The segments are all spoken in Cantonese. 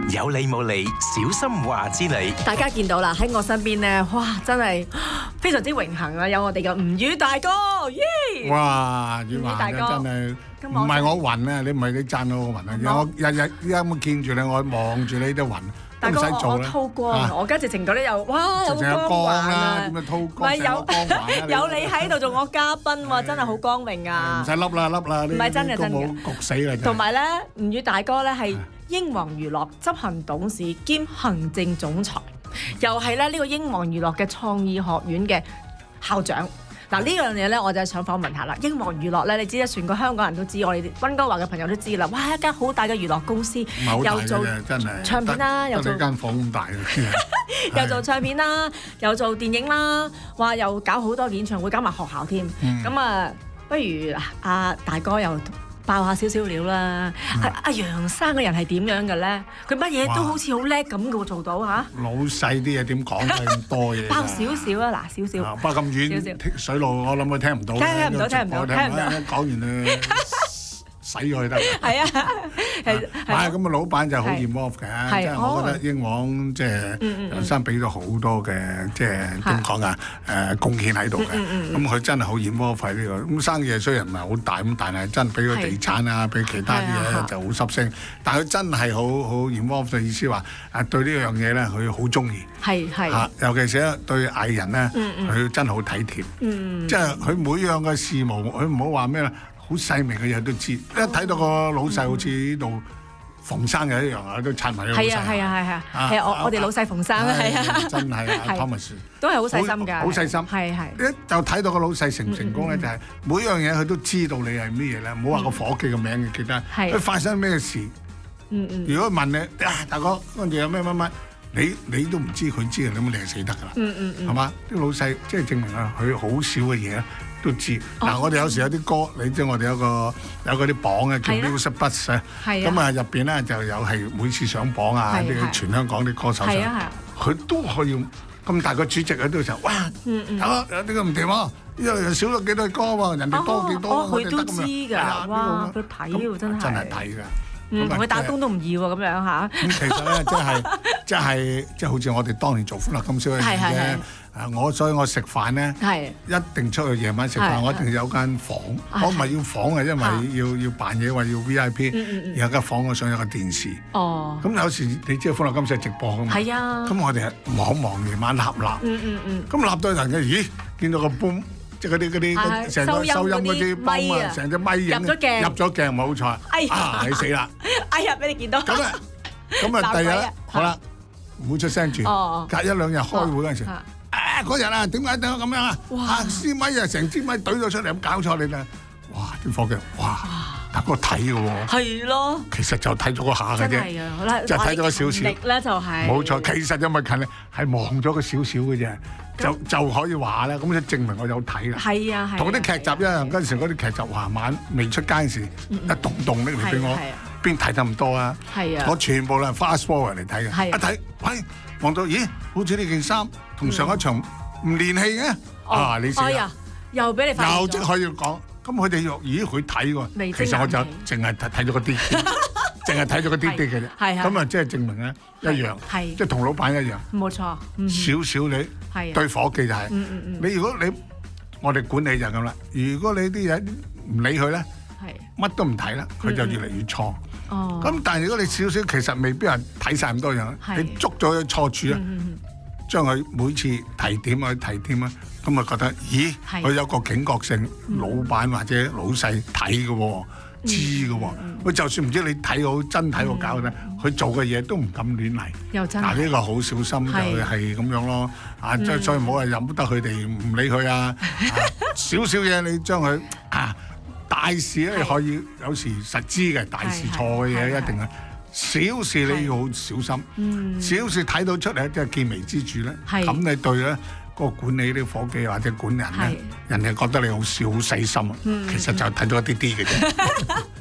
有理冇理，小心話之你。 大家見到啦，喺我身邊咧，哇，真係非常之榮幸啊！有我哋嘅吳宇大哥，耶！ 哇，宇華真係唔係我暈啊！你唔係你讚我暈啊！我日日依家咁見住你，我望住你都暈。 大哥，我偷光，我而家直情覺得有哇，有光環啊！ 點樣偷光？ 有你喺度做我嘉賓喎，真係好光榮啊！ 唔使笠啦，唔係真嘅真嘅， 焗死啦！ 同埋咧，吳宇大哥咧係英皇娛樂執行董事兼行政總裁，又係咧呢個英皇娛樂嘅創意學院嘅校長。嗱，呢樣嘢咧，我就想訪問下啦。英皇娛樂咧，你知啦，全個香港人都知，我哋溫哥華嘅朋友都知啦。哇，一間好大嘅娛樂公司， 又做唱片啦，又做間房咁大又做唱片啦，又做電影啦，哇，又搞好多演唱會，搞埋學校添。咁啊，不如阿大哥又爆下少少料啦！阿楊生嘅人係點樣嘅咧？佢乜嘢都好似好叻咁嘅喎，做到嚇。 老細啲嘢點講得咁多嘢？ 爆少少啊，嗱少少。 爆咁遠水路，我諗佢聽唔到。 聽唔到。 講完啦，洗咗佢得。 係啊， 係咁啊，老闆就好 involve 嘅，即係我覺得英皇即係楊生俾咗好多嘅即係點講啊貢獻喺度嘅。咁佢真係好 involve 喺呢個咁生意，雖然唔係好大咁，但係真係俾佢地產啊，俾其他啲嘢就好濕聲。但係佢真係好 involve 嘅意思話對呢樣嘢咧，佢好中意。係尤其是對藝人咧，佢真係好體貼。即係佢每樣嘅事務，佢唔好話咩啦。好細微嘅嘢都知，一睇到個老細好似呢度馮生嘅一樣啊，都襯埋呢個老細。 係啊，我哋老細馮生啊，係啊， 真係啊 ，Thomas 都係好細心㗎， 好細心。係一就睇到個老細成唔成功咧，就係每樣嘢佢都知道你係咩嘢咧。唔好話個夥計嘅名嘅，記得佢發生咩事。如果問你大哥，跟住有咩乜乜，你都唔知，佢知嘅，咁你係死得㗎啦。係嘛？啲老細即係證明啊，佢好少嘅嘢都知嗱，我哋有時有啲歌，你知我哋有嗰啲榜嘅叫 Music Bus 啊，咁啊入邊咧就有係每次上榜啊，啲全香港啲歌手上，佢都可以咁大個主席喺度就哇，啊有啲咁唔掂喎，因為少咗幾多歌喎，人哋多幾多， 佢都知㗎，哇，佢睇喎真係睇㗎。 同佢打工都唔易喎，咁樣嚇。 咁其實咧，即係好似我哋當年做歡樂今宵一樣嘅。所以我食飯咧，一定出去夜晚食飯，我一定有間房。我唔係要房嘅，因為要扮嘢，話要 VIP。有間房，我想有個電視。咁有時你知歡樂今宵直播㗎嘛？係啊。咁我哋忙夜晚立。咁立到人嘅，咦？見到個 boom。即係嗰啲成個收音嗰啲泵啊，成隻咪影入咗鏡，冇錯。你死啦！ 哎呀，俾你見到。咁啊，第日好啦，唔會出聲住。隔一兩日開會嗰陣時，嗰日啊，點解咁樣啊？哇！支咪啊，成支咪懟咗出嚟，咁搞錯你啦！哇！啲夥計，哇！大哥睇嘅喎。係咯。其實就睇咗個下嘅啫。真係啊！就睇咗個少少。力咧就係。冇錯，其實因為勤力係望咗個少少嘅啫。就可以話啦，咁就證明我有睇啦。係啊，同啲劇集一樣，嗰陣時嗰啲劇集晚未出街嗰陣時，一棟拎嚟俾我，邊睇得咁多啊？係啊，我全部咧 fast forward 嚟睇嘅。一睇，喂，望到，咦，好似呢件衫同上一場唔連戲嘅。你先啊，又俾你發現咗。又即可以講，咁佢哋又咦佢睇喎，其實我就淨係睇咗嗰啲。淨係睇咗嗰啲嘅啫，咁啊即係證明咧一樣，即係同老闆一樣，冇錯，少少你對夥計就係，你如果我哋管理就咁啦，如果你啲嘢唔理佢咧，乜都唔睇啦，佢就越嚟越錯。咁但係如果你少少，其實未必係睇晒咁多樣，你捉咗佢錯處啊，將佢每次提點啊，咁啊覺得，咦，佢有個警覺性，老闆或者老細睇嘅喎。知嘅喎，佢就算唔知你睇好真睇好搞咧，佢做嘅嘢都唔敢亂嚟。又真嗱呢個好小心就係咁樣咯。所以唔好話任得佢哋唔理佢啊。少少嘢你將佢大事咧可以有時實知嘅，大事錯嘅嘢一定係小事你要好小心。小事睇到出嚟即係見微知著咧，咁你對咧。個管理啲夥計或者管人咧，人哋覺得你好細心啊，其實就睇到一啲啲嘅啫。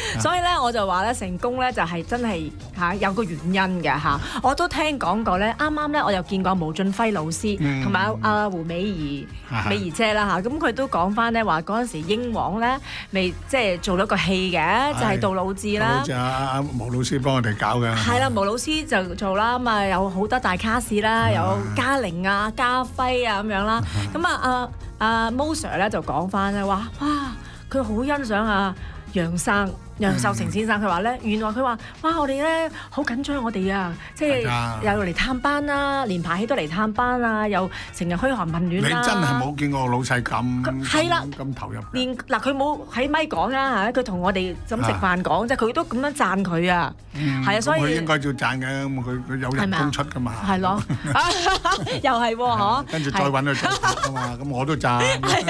所以咧我就話咧成功咧就係真係有個原因嘅嚇。我都聽講過咧，啱啱咧我又見過毛俊輝老師同埋阿胡美儀姐啦嚇，咁佢都講翻咧話嗰陣時英皇咧未即係做咗個戲嘅，就係杜老誌啦。就阿毛老師幫我哋搞嘅。 係啦，毛老師就做啦，咁啊有好多大卡士啦，有嘉玲啊、家輝啊咁樣啦。咁阿Mo Sir咧就講翻咧話，哇佢好欣賞楊受成先生，佢話咧，原來佢話，哇！我哋咧好緊張，我哋啊，即係又嚟探班啦，連排戲都嚟探班啊，又成日噓寒問暖啦。 你真係冇見過老細咁投入。 連嗱佢冇喺咪講啦嚇，佢同我哋咁食飯講，即係佢都咁樣讚佢啊。係啊，所以佢應該要讚嘅，咁佢有人工出㗎嘛。 係咯，又係喎嗬。 跟住再揾佢做㗎嘛，咁我都讚。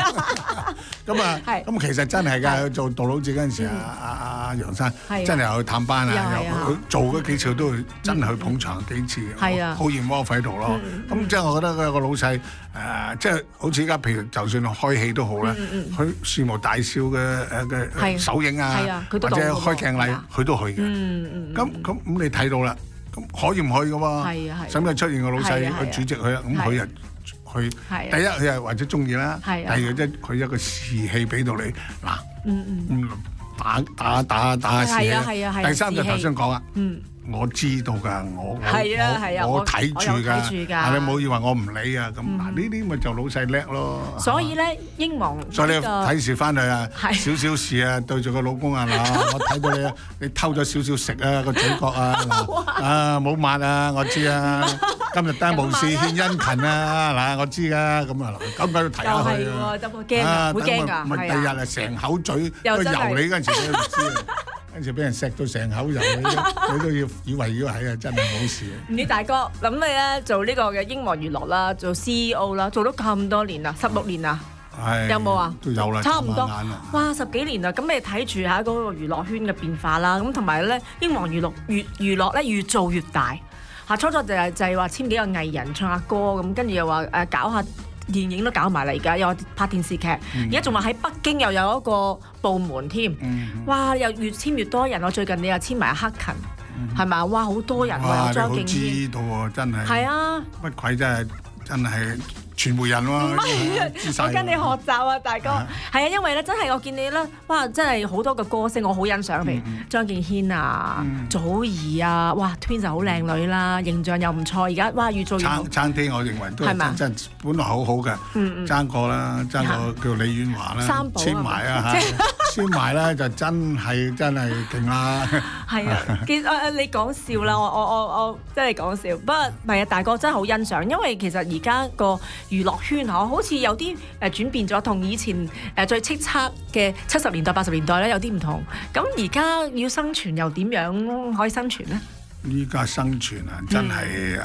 咁其實真係㗎，做杜老誌嗰陣時阿楊生真係有去探班啊，又做嗰幾次都真係去捧場幾次，好熱窩喺度咯。咁即係我覺得個老細即係好似而家譬如就算開戲都好啦，佢事無大小嘅首映啊，或者開鏡禮，佢都去嘅。咁你睇到啦，咁可以唔去嘅喎？使唔使出現個老細去主席去啊？咁佢又去，第一佢係或者中意啦，第二即係佢一個士氣俾到你嗱。打士氣，第三就頭先講啊，我知道㗎，我睇住㗎，你唔好以為我唔理啊，咁嗱呢啲咪就老細叻咯。 所以咧，英皇所以你睇時翻去啊，少少事啊，對住個老公啊嗱，我睇到你偷咗少少食啊個嘴角啊，冇抹啊，我知啊。今日單無事獻殷勤啊嗱，我知㗎，咁啊咁喺度提下佢啊， 就會驚啊，會驚㗎， 咪第日啊成口嘴都油你嗰陣時你都唔知啊，跟住俾人錫到成口油你都要以為係啊，真係冇事。 唔知大哥諗你咧做呢個嘅英皇娛樂啦，做 CEO 啦，做咗咁多年啦，16年啊，有冇啊？都有啦，差唔多。哇，10幾年啦，咁你睇住下嗰個娛樂圈嘅變化啦，咁同埋咧英皇娛樂咧越做越大。初初就係話簽幾個藝人唱下歌咁，跟住又話搞下電影都搞埋嚟，而家又話拍電視劇，而家仲話喺北京又有一個部門添，哇！又越簽越多人，我最近你又簽埋阿克勤，係咪？哇！好多人喎，有張敬軒， 知道喎，真係。 係啊， 乜鬼真係傳媒人喎， 唔係，我跟你學習啊，大哥。係啊，因為咧真係我見你咧，哇！真係好多個歌星我好欣賞，譬如張敬軒啊、祖兒啊，哇 Twins 好靚女啦，形象又唔錯，而家哇越做越好。餐廳我認為都係真本來好好嘅，爭過啦，爭過叫李婉華啦，簽埋啊嚇，簽埋咧就真係勁啦。係啊，你講笑啦，我真係講笑，不過唔係啊，大哥真係好欣賞，因為其實而家個娛樂圈好似有啲轉變咗，同以前最叱咤嘅70年代、80年代咧有啲唔同。咁而家要生存又點樣可以生存呢？ 依家生存啊，真係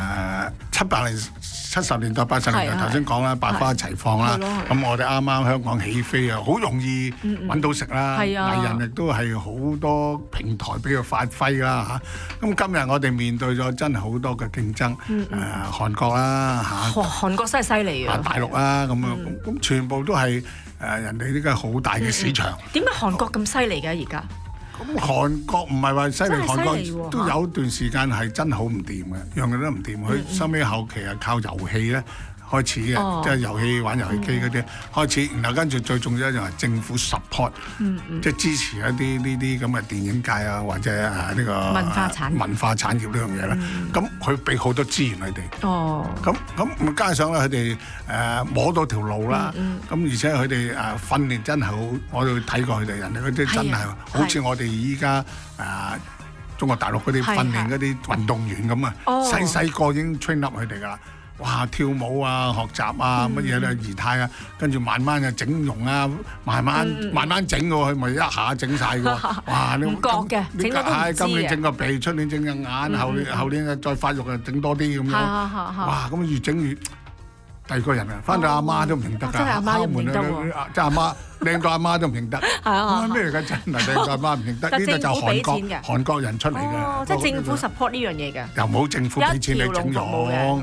70年代、80年代頭先講啦，百花齊放啦。咁我哋啱啱香港起飛啊，好容易揾到食啦。藝人亦都係好多平台俾佢發揮啦嚇。咁今日我哋面對咗真係好多嘅競爭，韓國啦嚇， 韓國真係犀利啊！ 大陸啦咁樣，咁全部都係人哋呢個好大嘅市場。 點解韓國咁犀利嘅而家？ 咁韓國唔係話犀利，韓國都有段時間係真係好唔掂嘅，樣樣都唔掂。佢收尾後期係靠遊戲咧開始嘅，即係遊戲玩遊戲機嗰啲開始，然後跟住最重要就係政府 support，即係支持一啲呢啲咁嘅電影界啊，或者呢個文化產業呢樣嘢啦。咁佢俾好多資源佢哋，咁加上咧佢哋摸到條路啦，咁而且佢哋訓練真係好，我哋睇過佢哋人哋嗰啲真係好似我哋依家中國大陸嗰啲訓練嗰啲運動員咁啊，細個已經 train up 佢哋㗎啦。哇！跳舞啊、學習啊、乜嘢咧、儀態啊，跟住慢慢就整容啊，慢慢整喎，佢咪一下整晒㗎喎。哇！你唔覺嘅，整得都唔知啊。今年整個鼻，出年整個眼，後年再發育啊，整多啲咁樣。哇！咁越整越第二個人啊，翻到阿媽都唔認得㗎。 真係阿媽都唔認得喎。 即係阿媽靚到阿媽都唔認得。咩嚟㗎？真係靚到阿媽唔認得。呢個就韓國人出嚟嘅。 即係政府 support 呢樣嘢嘅。 又冇政府俾錢你整容。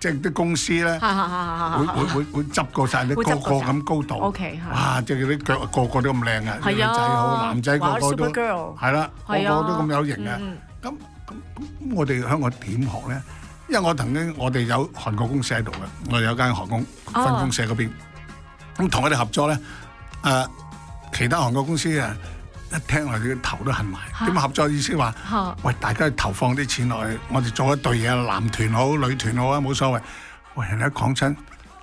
即係啲公司咧會執過晒啲個個咁高度。 OK， 哇！即係啲腳個個都咁靚啊，女仔好，男仔個個都係啦，個個都咁有型啊。咁我哋香港點學咧？因為我哋有韓國公司喺度嘅，我哋有間韓國分公社嗰邊，咁同佢哋合作咧，其他韓國公司啊一聽我哋頭都痕埋。點合作意思話，喂，大家投放啲錢落去，我哋做一隊嘢，男團好，女團好啊，冇所謂。喂，人哋一講親，